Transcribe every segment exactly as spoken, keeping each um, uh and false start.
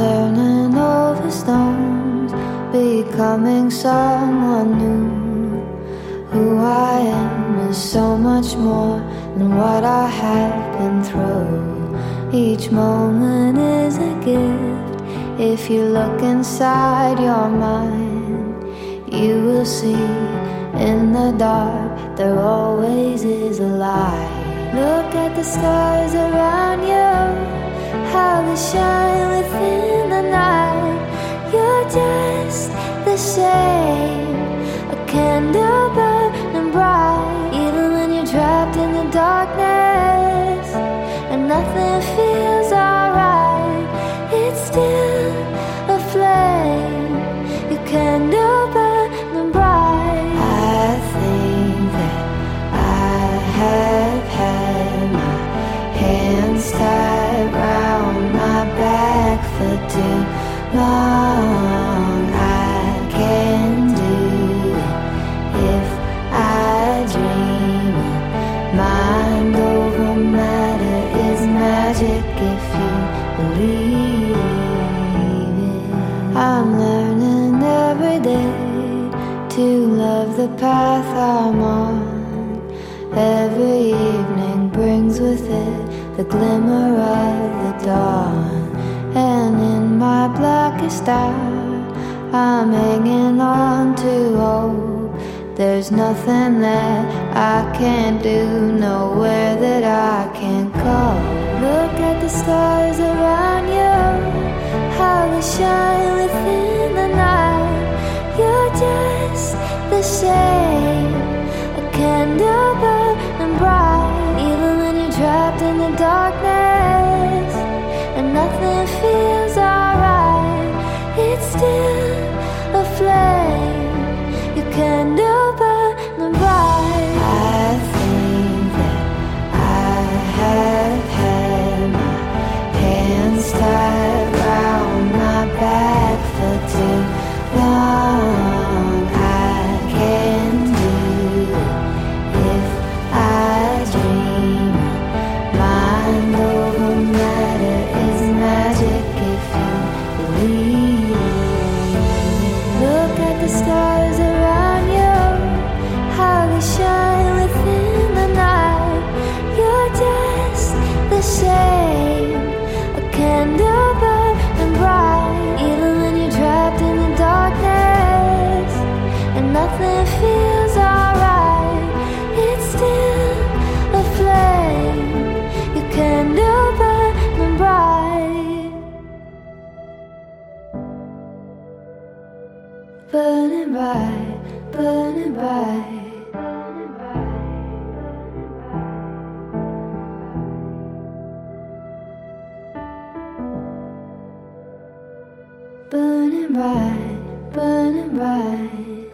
turning over stones, becoming someone new. Who I am is so much more than what I have been through. Each moment is a gift. If you look inside your mind, you will see in the dark there always is a light. Look at the stars around you, how they shine within the night. You're just the same, a candle burning bright. Even when you're trapped in the darkness and nothing feels alright, it's still a flame, your candle burning bright. I think that I have had my hands tied round my back for too long. I can do it if I dream it. Mind over matter is magic if you believe it. I'm learning every day to love the path I'm on. Every evening brings with it the glimmer of the dawn. And in my blackest hour, I'm hanging on to hope. There's nothing that I can't do, nowhere that I can't go. Look at the stars around you, how they shine within the night. You're just the same, a candle burning bright. Even when you're trapped in the darkness and nothing feels alright, it's still a flame, your candle burning bright. I think that I have had my hands tied round my back for too long. I can do it if I dream it. Mind over matter is magic if you believe it. Look at the stars around you, how they shine within the night. You're just the same, a candle burning bright. Even when you're trapped in the darkness and nothing feels alright, it's still a flame, your candle burning bright. Burning bright, burning bright. Burning bright, burning bright.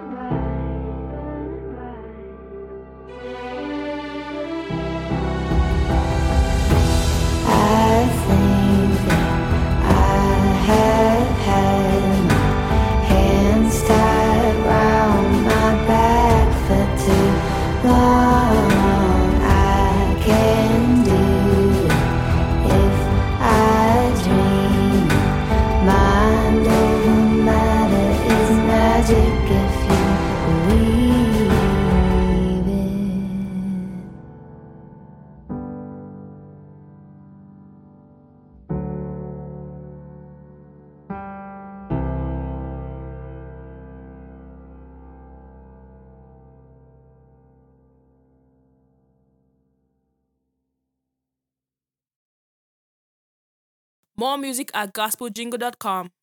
I think that I have had my hands tied round my back for too long. I can do it if I dream it. Mind over matter is magic if you believe it. More music at gospel jingle dot com.